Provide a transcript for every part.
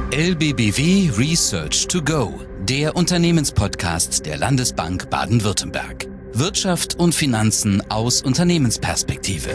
LBBW Research to Go, der Unternehmenspodcast der Landesbank Baden-Württemberg. Wirtschaft und Finanzen aus Unternehmensperspektive.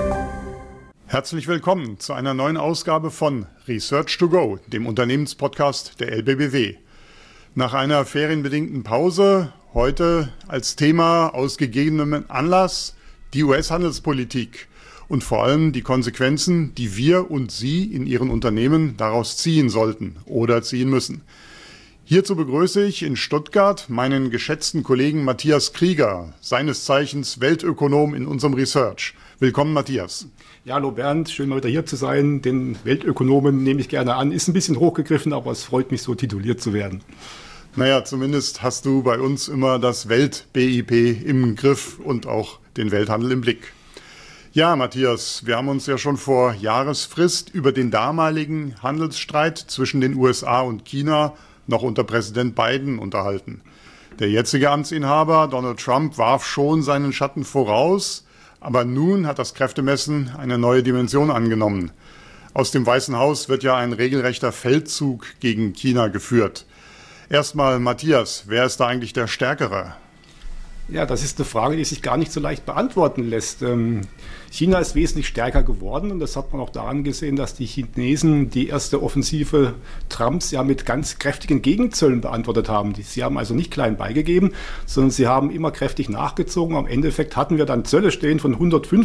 Herzlich willkommen zu einer neuen Ausgabe von Research to Go, dem Unternehmenspodcast der LBBW. Nach einer ferienbedingten Pause heute als Thema aus gegebenem Anlass die US-Handelspolitik und vor allem die Konsequenzen, die wir und Sie in Ihren Unternehmen daraus ziehen sollten oder ziehen müssen. Hierzu begrüße ich in Stuttgart meinen geschätzten Kollegen Matthias Krieger, seines Zeichens Weltökonom in unserem Research. Willkommen, Matthias. Ja, hallo Bernd, schön mal wieder hier zu sein. Den Weltökonomen nehme ich gerne an. Ist ein bisschen hochgegriffen, aber es freut mich, so tituliert zu werden. Naja, zumindest hast du bei uns immer das Welt-BIP im Griff und auch den Welthandel im Blick. Ja, Matthias, wir haben uns ja schon vor Jahresfrist über den damaligen Handelsstreit zwischen den USA und China noch unter Präsident Biden unterhalten. Der jetzige Amtsinhaber, Donald Trump, warf schon seinen Schatten voraus, aber nun hat das Kräftemessen eine neue Dimension angenommen. Aus dem Weißen Haus wird ja ein regelrechter Feldzug gegen China geführt. Erstmal, Matthias, wer ist da eigentlich der Stärkere? Ja, das ist eine Frage, die sich gar nicht so leicht beantworten lässt. China ist wesentlich stärker geworden und das hat man auch daran gesehen, dass die Chinesen die erste Offensive Trumps ja mit ganz kräftigen Gegenzöllen beantwortet haben. Sie haben also nicht klein beigegeben, sondern sie haben immer kräftig nachgezogen. Am Endeffekt hatten wir dann Zölle stehen von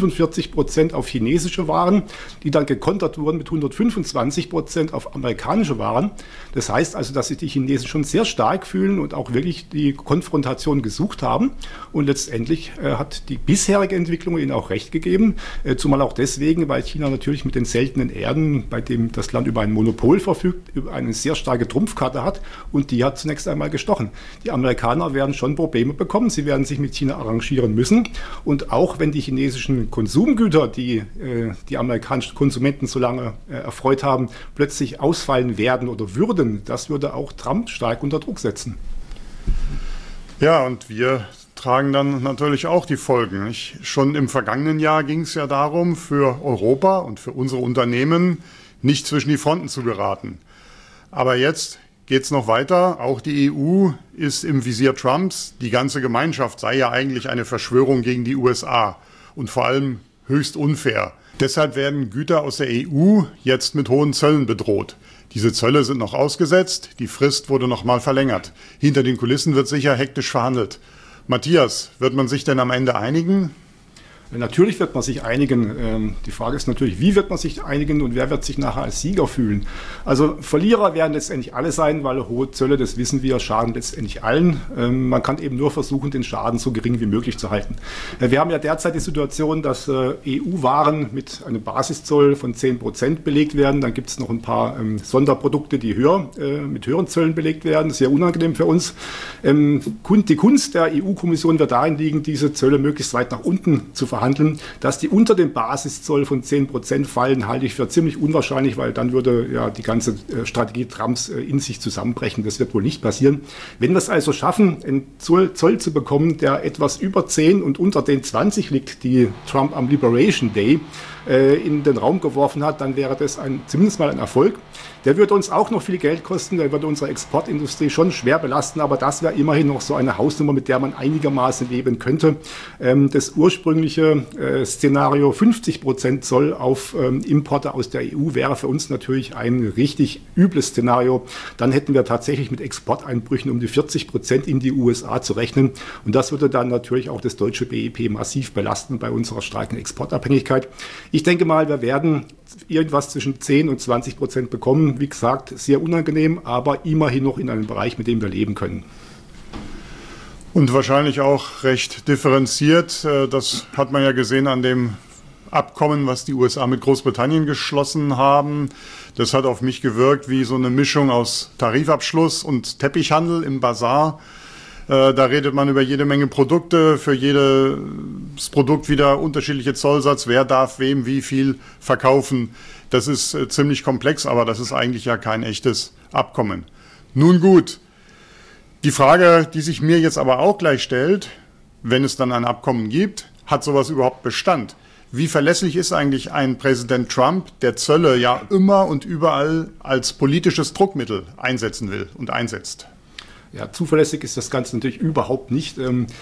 145% auf chinesische Waren, die dann gekontert wurden mit 125% auf amerikanische Waren. Das heißt also, dass sich die Chinesen schon sehr stark fühlen und auch wirklich die Konfrontation gesucht haben. Und letztendlich hat die bisherige Entwicklung ihnen auch recht gegeben, zumal auch deswegen, weil China natürlich mit den seltenen Erden, bei dem das Land über ein Monopol verfügt, über eine sehr starke Trumpfkarte hat und die hat zunächst einmal gestochen. Die Amerikaner werden schon Probleme bekommen, sie werden sich mit China arrangieren müssen und auch wenn die chinesischen Konsumgüter, die die amerikanischen Konsumenten so lange erfreut haben, plötzlich ausfallen werden oder würden, das würde auch Trump stark unter Druck setzen. Ja, und wir tragen dann natürlich auch die Folgen. Schon im vergangenen Jahr ging es ja darum, für Europa und für unsere Unternehmen nicht zwischen die Fronten zu geraten. Aber jetzt geht es noch weiter. Auch die EU ist im Visier Trumps. Die ganze Gemeinschaft sei ja eigentlich eine Verschwörung gegen die USA und vor allem höchst unfair. Deshalb werden Güter aus der EU jetzt mit hohen Zöllen bedroht. Diese Zölle sind noch ausgesetzt, die Frist wurde noch mal verlängert. Hinter den Kulissen wird sicher hektisch verhandelt. Matthias, wird man sich denn am Ende einigen? Natürlich wird man sich einigen. Die Frage ist natürlich, wie wird man sich einigen und wer wird sich nachher als Sieger fühlen? Also Verlierer werden letztendlich alle sein, weil hohe Zölle, das wissen wir, schaden letztendlich allen. Man kann eben nur versuchen, den Schaden so gering wie möglich zu halten. Wir haben ja derzeit die Situation, dass EU-Waren mit einem Basiszoll von 10% belegt werden. Dann gibt es noch ein paar Sonderprodukte, die mit höheren Zöllen belegt werden. Das ist sehr unangenehm für uns. Die Kunst der EU-Kommission wird darin liegen, diese Zölle möglichst weit nach unten zu verhandeln. Dass die unter dem Basiszoll von 10% fallen, halte ich für ziemlich unwahrscheinlich, weil dann würde ja die ganze Strategie Trumps in sich zusammenbrechen. Das wird wohl nicht passieren. Wenn wir es also schaffen, einen Zoll zu bekommen, der etwas über 10 und unter den 20 liegt, die Trump am Liberation Day in den Raum geworfen hat, dann wäre das zumindest mal ein Erfolg. Der würde uns auch noch viel Geld kosten, der würde unsere Exportindustrie schon schwer belasten, aber das wäre immerhin noch so eine Hausnummer, mit der man einigermaßen leben könnte. Das ursprüngliche Szenario 50% Zoll auf Importe aus der EU wäre für uns natürlich ein richtig übles Szenario. Dann hätten wir tatsächlich mit Exporteinbrüchen um die 40% in die USA zu rechnen und das würde dann natürlich auch das deutsche BIP massiv belasten bei unserer starken Exportabhängigkeit. Ich denke mal, wir werden irgendwas zwischen 10 und 20% bekommen. Wie gesagt, sehr unangenehm, aber immerhin noch in einem Bereich, mit dem wir leben können. Und wahrscheinlich auch recht differenziert. Das hat man ja gesehen an dem Abkommen, was die USA mit Großbritannien geschlossen haben. Das hat auf mich gewirkt wie so eine Mischung aus Tarifabschluss und Teppichhandel im Basar. Da redet man über jede Menge Produkte, für jedes Produkt wieder unterschiedliche Zollsatz, wer darf wem wie viel verkaufen. Das ist ziemlich komplex, aber das ist eigentlich ja kein echtes Abkommen. Nun gut, die Frage, die sich mir jetzt aber auch gleich stellt, wenn es dann ein Abkommen gibt, hat sowas überhaupt Bestand? Wie verlässlich ist eigentlich ein Präsident Trump, der Zölle ja immer und überall als politisches Druckmittel einsetzen will und einsetzt? Ja, zuverlässig ist das Ganze natürlich überhaupt nicht.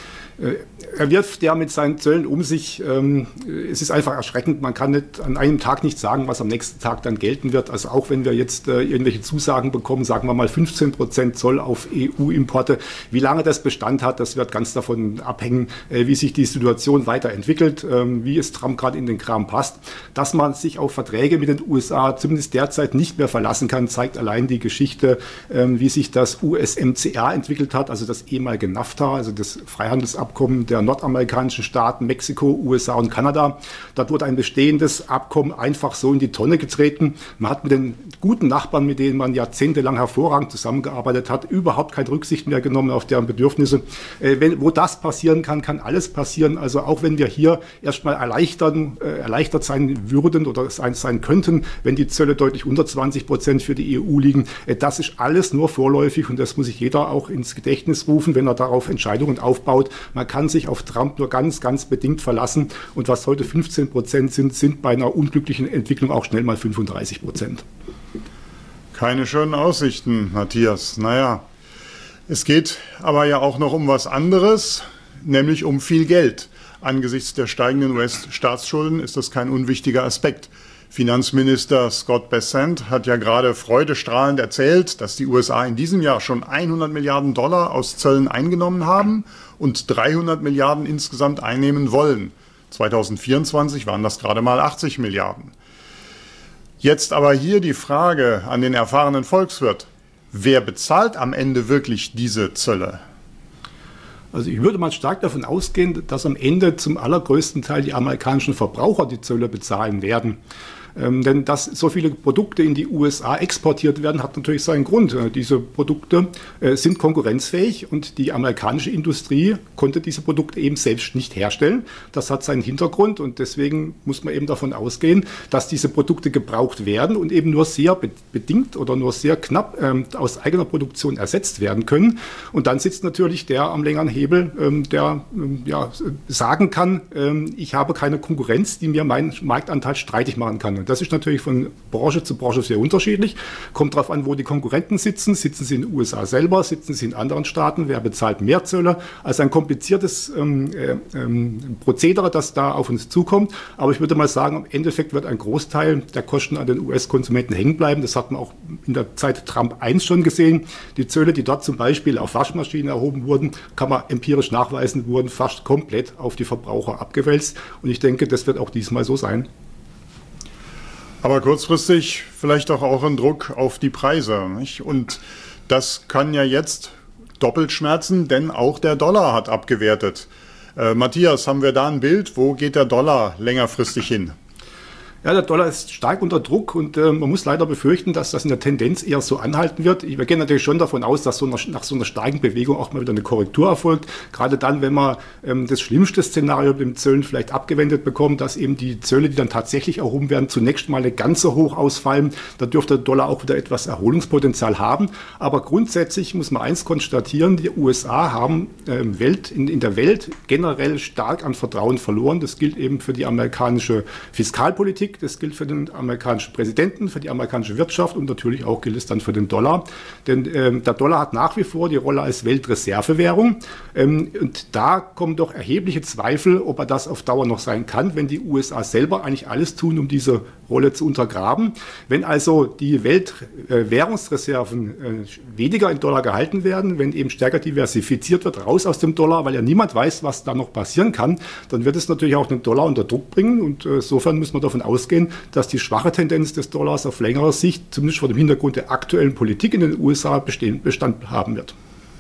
Er wirft ja mit seinen Zöllen um sich. Es ist einfach erschreckend. Man kann nicht an einem Tag nicht sagen, was am nächsten Tag dann gelten wird. Also auch wenn wir jetzt irgendwelche Zusagen bekommen, sagen wir mal 15% Zoll auf EU-Importe. Wie lange das Bestand hat, das wird ganz davon abhängen, wie sich die Situation weiterentwickelt, wie es Trump gerade in den Kram passt. Dass man sich auf Verträge mit den USA zumindest derzeit nicht mehr verlassen kann, zeigt allein die Geschichte, wie sich das USMCA entwickelt hat, also das ehemalige NAFTA, also das Freihandelsabkommen der nordamerikanischen Staaten, Mexiko, USA und Kanada. Dort wurde ein bestehendes Abkommen einfach so in die Tonne getreten. Man hat mit den guten Nachbarn, mit denen man jahrzehntelang hervorragend zusammengearbeitet hat, überhaupt keine Rücksicht mehr genommen auf deren Bedürfnisse. Wo das passieren kann, kann alles passieren. Also auch wenn wir hier erstmal erleichtert sein würden oder sein könnten, wenn die Zölle deutlich unter 20% für die EU liegen, das ist alles nur vorläufig und das muss sich jeder auch ins Gedächtnis rufen, wenn er darauf Entscheidungen aufbaut. Man kann sich auf Trump nur ganz, ganz bedingt verlassen. Und was heute 15% sind bei einer unglücklichen Entwicklung auch schnell mal 35%. Keine schönen Aussichten, Matthias. Naja, es geht aber ja auch noch um was anderes, nämlich um viel Geld. Angesichts der steigenden US-Staatsschulden ist das kein unwichtiger Aspekt. Finanzminister Scott Bessent hat ja gerade freudestrahlend erzählt, dass die USA in diesem Jahr schon 100 Milliarden Dollar aus Zöllen eingenommen haben und 300 Milliarden insgesamt einnehmen wollen. 2024 waren das gerade mal 80 Milliarden. Jetzt aber hier die Frage an den erfahrenen Volkswirt. Wer bezahlt am Ende wirklich diese Zölle? Also ich würde mal stark davon ausgehen, dass am Ende zum allergrößten Teil die amerikanischen Verbraucher die Zölle bezahlen werden. Denn dass so viele Produkte in die USA exportiert werden, hat natürlich seinen Grund. Diese Produkte sind konkurrenzfähig und die amerikanische Industrie konnte diese Produkte eben selbst nicht herstellen. Das hat seinen Hintergrund und deswegen muss man eben davon ausgehen, dass diese Produkte gebraucht werden und eben nur sehr bedingt oder nur sehr knapp aus eigener Produktion ersetzt werden können. Und dann sitzt natürlich der am längeren Hebel, der sagen kann, ich habe keine Konkurrenz, die mir meinen Marktanteil streitig machen kann. Und das ist natürlich von Branche zu Branche sehr unterschiedlich. Kommt darauf an, wo die Konkurrenten sitzen. Sitzen sie in den USA selber? Sitzen sie in anderen Staaten? Wer bezahlt mehr Zölle? Also ein kompliziertes Prozedere, das da auf uns zukommt. Aber ich würde mal sagen, im Endeffekt wird ein Großteil der Kosten an den US-Konsumenten hängen bleiben. Das hat man auch in der Zeit Trump 1 schon gesehen. Die Zölle, die dort zum Beispiel auf Waschmaschinen erhoben wurden, kann man empirisch nachweisen, wurden fast komplett auf die Verbraucher abgewälzt. Und ich denke, das wird auch diesmal so sein. Aber kurzfristig vielleicht auch ein Druck auf die Preise, nicht? Und das kann ja jetzt doppelt schmerzen, denn auch der Dollar hat abgewertet. Matthias, haben wir da ein Bild? Wo geht der Dollar längerfristig hin? Ja, der Dollar ist stark unter Druck und man muss leider befürchten, dass das in der Tendenz eher so anhalten wird. Wir gehen natürlich schon davon aus, dass nach so einer starken Bewegung auch mal wieder eine Korrektur erfolgt. Gerade dann, wenn man das schlimmste Szenario mit den Zöllen vielleicht abgewendet bekommt, dass eben die Zölle, die dann tatsächlich erhoben werden, zunächst mal eine ganze hoch ausfallen. Da dürfte der Dollar auch wieder etwas Erholungspotenzial haben. Aber grundsätzlich muss man eins konstatieren, die USA haben in der Welt generell stark an Vertrauen verloren. Das gilt eben für die amerikanische Fiskalpolitik. Das gilt für den amerikanischen Präsidenten, für die amerikanische Wirtschaft und natürlich auch gilt es dann für den Dollar. Denn der Dollar hat nach wie vor die Rolle als Weltreservewährung. Und da kommen doch erhebliche Zweifel, ob er das auf Dauer noch sein kann, wenn die USA selber eigentlich alles tun, um diese Rolle zu untergraben. Wenn also die Weltwährungsreserven weniger in Dollar gehalten werden, wenn eben stärker diversifiziert wird, raus aus dem Dollar, weil ja niemand weiß, was da noch passieren kann, dann wird es natürlich auch den Dollar unter Druck bringen. Und insofern muss man davon ausgehen, dass die schwache Tendenz des Dollars auf längere Sicht, zumindest vor dem Hintergrund der aktuellen Politik in den USA, Bestand haben wird.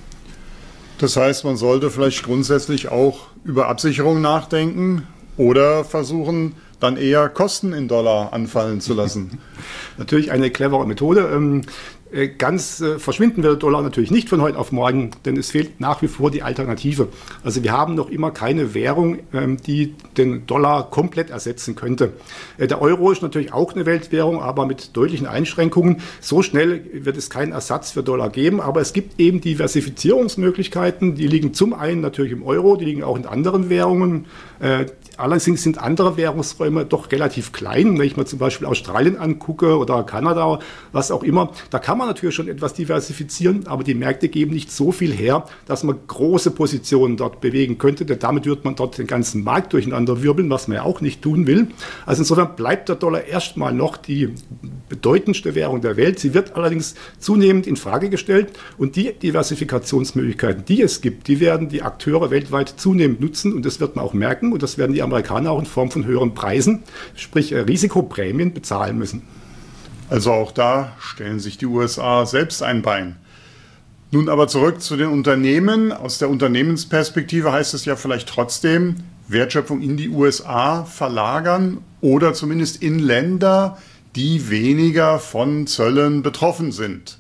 Das heißt, man sollte vielleicht grundsätzlich auch über Absicherung nachdenken oder versuchen, dann eher Kosten in Dollar anfallen zu lassen. Natürlich eine clevere Methode. Ganz verschwinden wird der Dollar natürlich nicht von heute auf morgen, denn es fehlt nach wie vor die Alternative. Also wir haben noch immer keine Währung, die den Dollar komplett ersetzen könnte. Der Euro ist natürlich auch eine Weltwährung, aber mit deutlichen Einschränkungen. So schnell wird es keinen Ersatz für Dollar geben, aber es gibt eben Diversifizierungsmöglichkeiten. Die liegen zum einen natürlich im Euro, die liegen auch in anderen Währungen. Allerdings sind andere Währungsräume doch relativ klein. Wenn ich mir zum Beispiel Australien angucke oder Kanada, was auch immer, da kann man natürlich schon etwas diversifizieren, aber die Märkte geben nicht so viel her, dass man große Positionen dort bewegen könnte, denn damit wird man dort den ganzen Markt durcheinander wirbeln, was man ja auch nicht tun will. Also insofern bleibt der Dollar erstmal noch die bedeutendste Währung der Welt. Sie wird allerdings zunehmend in Frage gestellt und die Diversifikationsmöglichkeiten, die es gibt, die werden die Akteure weltweit zunehmend nutzen und das wird man auch merken und das werden die Amerikaner auch in Form von höheren Preisen, sprich Risikoprämien, bezahlen müssen. Also auch da stellen sich die USA selbst ein Bein. Nun aber zurück zu den Unternehmen. Aus der Unternehmensperspektive heißt es ja vielleicht trotzdem, Wertschöpfung in die USA verlagern oder zumindest in Länder, die weniger von Zöllen betroffen sind.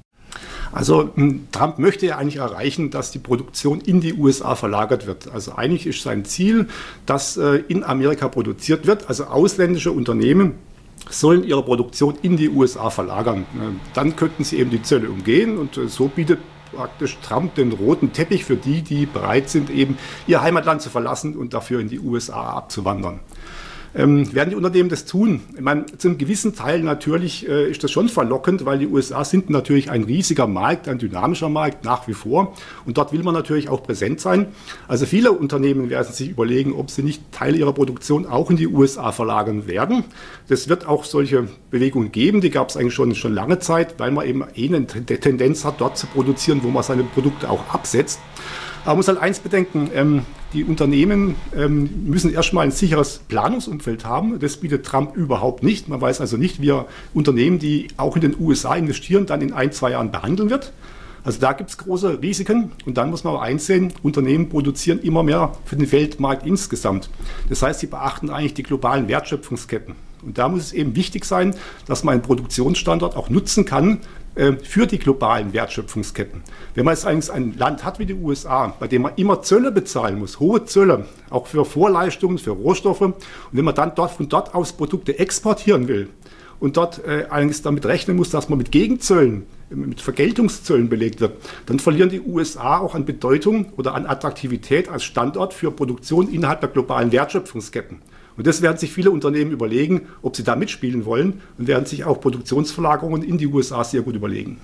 Also Trump möchte ja eigentlich erreichen, dass die Produktion in die USA verlagert wird. Also eigentlich ist sein Ziel, dass in Amerika produziert wird. Also ausländische Unternehmen sollen ihre Produktion in die USA verlagern. Dann könnten sie eben die Zölle umgehen und so bietet praktisch Trump den roten Teppich für die, die bereit sind, eben ihr Heimatland zu verlassen und dafür in die USA abzuwandern. Werden die Unternehmen das tun? Ich meine, zu einem gewissen Teil natürlich ist das schon verlockend, weil die USA sind natürlich ein riesiger Markt, ein dynamischer Markt nach wie vor. Und dort will man natürlich auch präsent sein. Also viele Unternehmen werden sich überlegen, ob sie nicht Teile ihrer Produktion auch in die USA verlagern werden. Das wird auch solche Bewegungen geben, die gab es eigentlich schon lange Zeit, weil man eben eine Tendenz hat, dort zu produzieren, wo man seine Produkte auch absetzt. Aber man muss halt eins bedenken, die Unternehmen müssen erstmal ein sicheres Planungsumfeld haben. Das bietet Trump überhaupt nicht. Man weiß also nicht, wie er Unternehmen, die auch in den USA investieren, dann in 1-2 Jahren behandeln wird. Also da gibt es große Risiken. Und dann muss man auch einsehen, Unternehmen produzieren immer mehr für den Weltmarkt insgesamt. Das heißt, sie beachten eigentlich die globalen Wertschöpfungsketten. Und da muss es eben wichtig sein, dass man einen Produktionsstandort auch nutzen kann, für die globalen Wertschöpfungsketten. Wenn man jetzt eigentlich ein Land hat wie die USA, bei dem man immer Zölle bezahlen muss, hohe Zölle, auch für Vorleistungen, für Rohstoffe, und wenn man dann von dort aus Produkte exportieren will und dort eigentlich damit rechnen muss, dass man mit Gegenzöllen, mit Vergeltungszöllen belegt wird, dann verlieren die USA auch an Bedeutung oder an Attraktivität als Standort für Produktion innerhalb der globalen Wertschöpfungsketten. Und das werden sich viele Unternehmen überlegen, ob sie da mitspielen wollen und werden sich auch Produktionsverlagerungen in die USA sehr gut überlegen.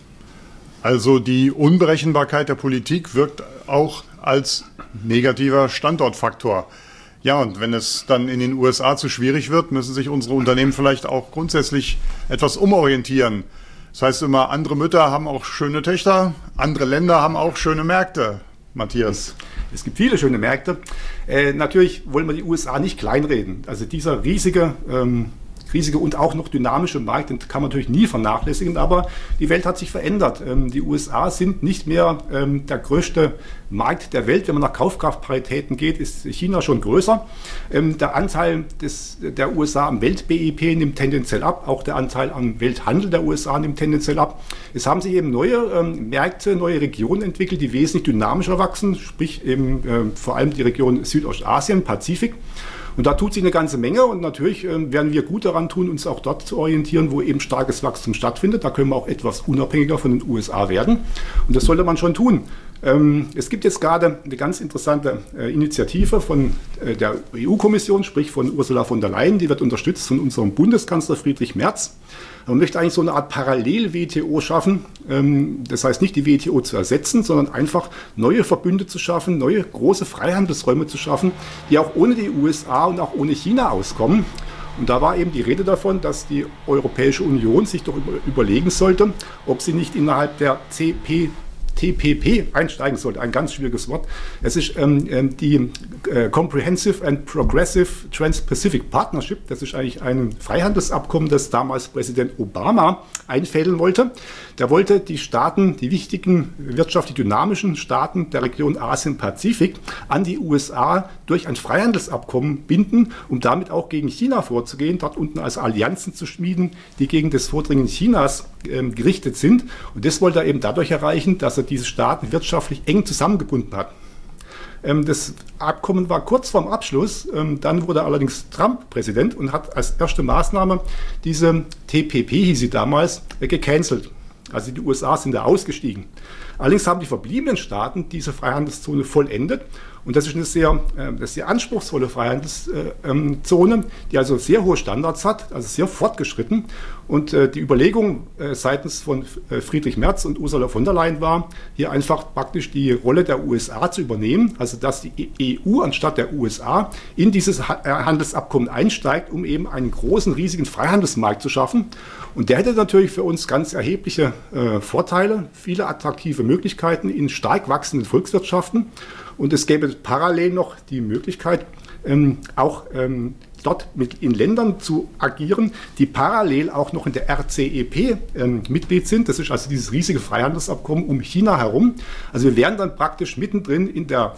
Also die Unberechenbarkeit der Politik wirkt auch als negativer Standortfaktor. Ja, und wenn es dann in den USA zu schwierig wird, müssen sich unsere Unternehmen vielleicht auch grundsätzlich etwas umorientieren. Das heißt immer, andere Mütter haben auch schöne Töchter, andere Länder haben auch schöne Märkte. Matthias. Es gibt viele schöne Märkte. Natürlich wollen wir die USA nicht kleinreden. Also dieser riesige und auch noch dynamische Markt, den kann man natürlich nie vernachlässigen, aber die Welt hat sich verändert. Die USA sind nicht mehr der größte Markt der Welt. Wenn man nach Kaufkraftparitäten geht, ist China schon größer. Der Anteil der USA am Welt-BIP nimmt tendenziell ab, auch der Anteil am Welthandel der USA nimmt tendenziell ab. Es haben sich eben neue Märkte, neue Regionen entwickelt, die wesentlich dynamischer wachsen, sprich eben vor allem die Region Südostasien, Pazifik. Und da tut sich eine ganze Menge und natürlich werden wir gut daran tun, uns auch dort zu orientieren, wo eben starkes Wachstum stattfindet. Da können wir auch etwas unabhängiger von den USA werden und das sollte man schon tun. Es gibt jetzt gerade eine ganz interessante Initiative von der EU-Kommission, sprich von Ursula von der Leyen, die wird unterstützt von unserem Bundeskanzler Friedrich Merz. Man möchte eigentlich so eine Art Parallel-WTO schaffen. Das heißt nicht die WTO zu ersetzen, sondern einfach neue Verbünde zu schaffen, neue große Freihandelsräume zu schaffen, die auch ohne die USA und auch ohne China auskommen. Und da war eben die Rede davon, dass die Europäische Union sich doch überlegen sollte, ob sie nicht innerhalb der TPP einsteigen sollte. Ein ganz schwieriges Wort. Es ist die Comprehensive and Progressive Trans-Pacific Partnership. Das ist eigentlich ein Freihandelsabkommen, das damals Präsident Obama einfädeln wollte. Der wollte die Staaten, die wichtigen wirtschaftlich dynamischen Staaten der Region Asien-Pazifik an die USA durch ein Freihandelsabkommen binden, um damit auch gegen China vorzugehen, dort unten also Allianzen zu schmieden, die gegen das Vordringen Chinas gerichtet sind. Und das wollte er eben dadurch erreichen, dass er diese Staaten wirtschaftlich eng zusammengebunden hat. Das Abkommen war kurz vorm Abschluss, dann wurde allerdings Trump Präsident und hat als erste Maßnahme diese TPP, hieß sie damals, gecancelt. Also die USA sind da ausgestiegen. Allerdings haben die verbliebenen Staaten diese Freihandelszone vollendet Und das ist eine sehr anspruchsvolle Freihandelszone, die also sehr hohe Standards hat, also sehr fortgeschritten. Und die Überlegung seitens von Friedrich Merz und Ursula von der Leyen war, hier einfach praktisch die Rolle der USA zu übernehmen, also dass die EU anstatt der USA in dieses Handelsabkommen einsteigt, um eben einen großen, riesigen Freihandelsmarkt zu schaffen. Und der hätte natürlich für uns ganz erhebliche Vorteile, viele attraktive Möglichkeiten in stark wachsenden Volkswirtschaften. Und es gäbe parallel noch die Möglichkeit, auch dort in Ländern zu agieren, die parallel auch noch in der RCEP Mitglied sind. Das ist also dieses riesige Freihandelsabkommen um China herum. Also wir wären dann praktisch mittendrin in der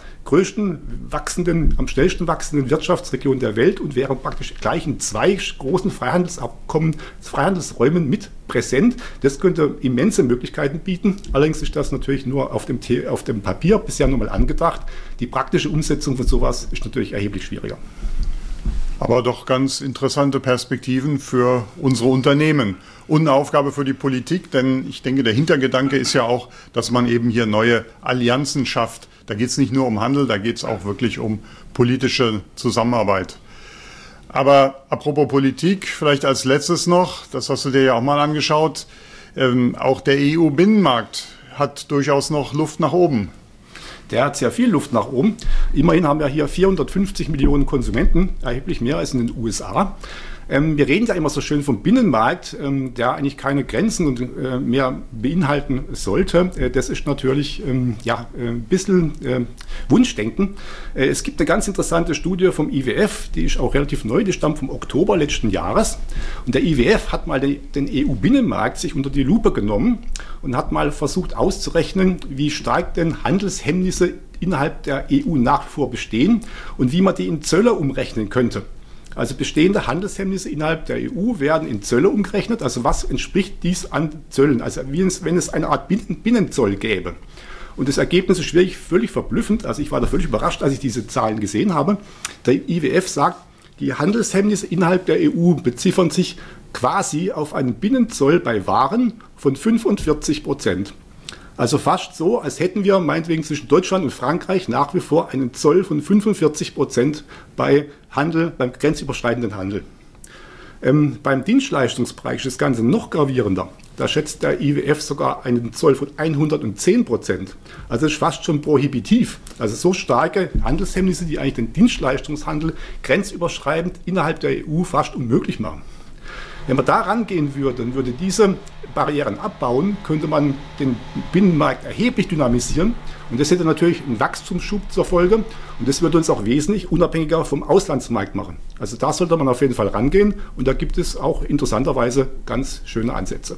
am schnellsten wachsenden Wirtschaftsregion der Welt und wären praktisch gleich in 2 großen Freihandelsräumen mit präsent. Das könnte immense Möglichkeiten bieten. Allerdings ist das natürlich nur auf dem Papier bisher nur mal angedacht. Die praktische Umsetzung von sowas ist natürlich erheblich schwieriger. Aber doch ganz interessante Perspektiven für unsere Unternehmen und eine Aufgabe für die Politik, denn ich denke, der Hintergedanke ist ja auch, dass man eben hier neue Allianzen schafft. Da geht es nicht nur um Handel, da geht es auch wirklich um politische Zusammenarbeit. Aber apropos Politik, vielleicht als letztes noch, das hast du dir ja auch mal angeschaut, auch der EU-Binnenmarkt hat durchaus noch Luft nach oben. Der hat sehr viel Luft nach oben. Immerhin haben wir hier 450 Millionen Konsumenten, erheblich mehr als in den USA. Wir reden ja immer so schön vom Binnenmarkt, der eigentlich keine Grenzen und mehr beinhalten sollte. Das ist natürlich ein bisschen Wunschdenken. Es gibt eine ganz interessante Studie vom IWF, die ist auch relativ neu, die stammt vom Oktober letzten Jahres. Und der IWF hat mal den EU-Binnenmarkt sich unter die Lupe genommen und hat mal versucht auszurechnen, wie stark denn Handelshemmnisse innerhalb der EU nach wie vor bestehen und wie man die in Zölle umrechnen könnte. Also bestehende Handelshemmnisse innerhalb der EU werden in Zölle umgerechnet. Also was entspricht dies an Zöllen? Also wenn es eine Art Binnenzoll gäbe. Und das Ergebnis ist wirklich völlig verblüffend. Also ich war da völlig überrascht, als ich diese Zahlen gesehen habe. Der IWF sagt, die Handelshemmnisse innerhalb der EU beziffern sich quasi auf einen Binnenzoll bei Waren von 45%. Also fast so, als hätten wir meinetwegen zwischen Deutschland und Frankreich nach wie vor einen Zoll von 45% beim grenzüberschreitenden Handel. Beim Dienstleistungsbereich ist das Ganze noch gravierender. Da schätzt der IWF sogar einen Zoll von 110%. Also das ist fast schon prohibitiv. Also so starke Handelshemmnisse, die eigentlich den Dienstleistungshandel grenzüberschreitend innerhalb der EU fast unmöglich machen. Wenn man da rangehen würde und würde diese Barrieren abbauen, könnte man den Binnenmarkt erheblich dynamisieren. Und das hätte natürlich einen Wachstumsschub zur Folge. Und das würde uns auch wesentlich unabhängiger vom Auslandsmarkt machen. Also da sollte man auf jeden Fall rangehen. Und da gibt es auch interessanterweise ganz schöne Ansätze.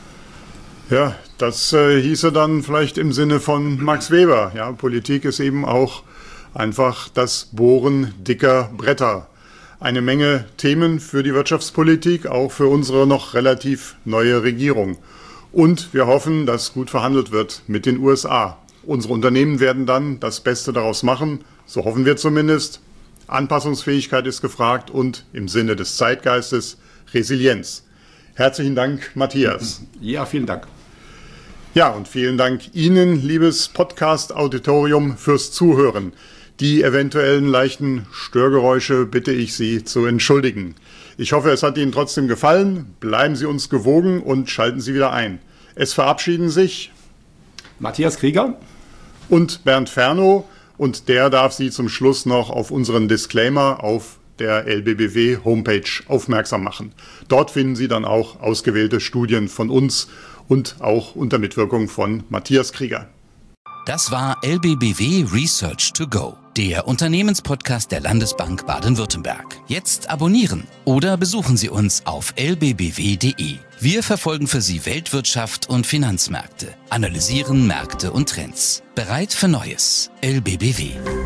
Ja, das hieße dann vielleicht im Sinne von Max Weber. Ja, Politik ist eben auch einfach das Bohren dicker Bretter. Eine Menge Themen für die Wirtschaftspolitik, auch für unsere noch relativ neue Regierung. Und wir hoffen, dass gut verhandelt wird mit den USA. Unsere Unternehmen werden dann das Beste daraus machen, so hoffen wir zumindest. Anpassungsfähigkeit ist gefragt und im Sinne des Zeitgeistes Resilienz. Herzlichen Dank, Matthias. Ja, vielen Dank. Ja, und vielen Dank Ihnen, liebes Podcast-Auditorium, fürs Zuhören. Die eventuellen leichten Störgeräusche bitte ich Sie zu entschuldigen. Ich hoffe, es hat Ihnen trotzdem gefallen. Bleiben Sie uns gewogen und schalten Sie wieder ein. Es verabschieden sich Matthias Krieger und Bernd Fernow, und der darf Sie zum Schluss noch auf unseren Disclaimer auf der LBBW Homepage aufmerksam machen. Dort finden Sie dann auch ausgewählte Studien von uns und auch unter Mitwirkung von Matthias Krieger. Das war LBBW Research to Go, der Unternehmenspodcast der Landesbank Baden-Württemberg. Jetzt abonnieren oder besuchen Sie uns auf lbbw.de. Wir verfolgen für Sie Weltwirtschaft und Finanzmärkte, analysieren Märkte und Trends. Bereit für Neues. LBBW.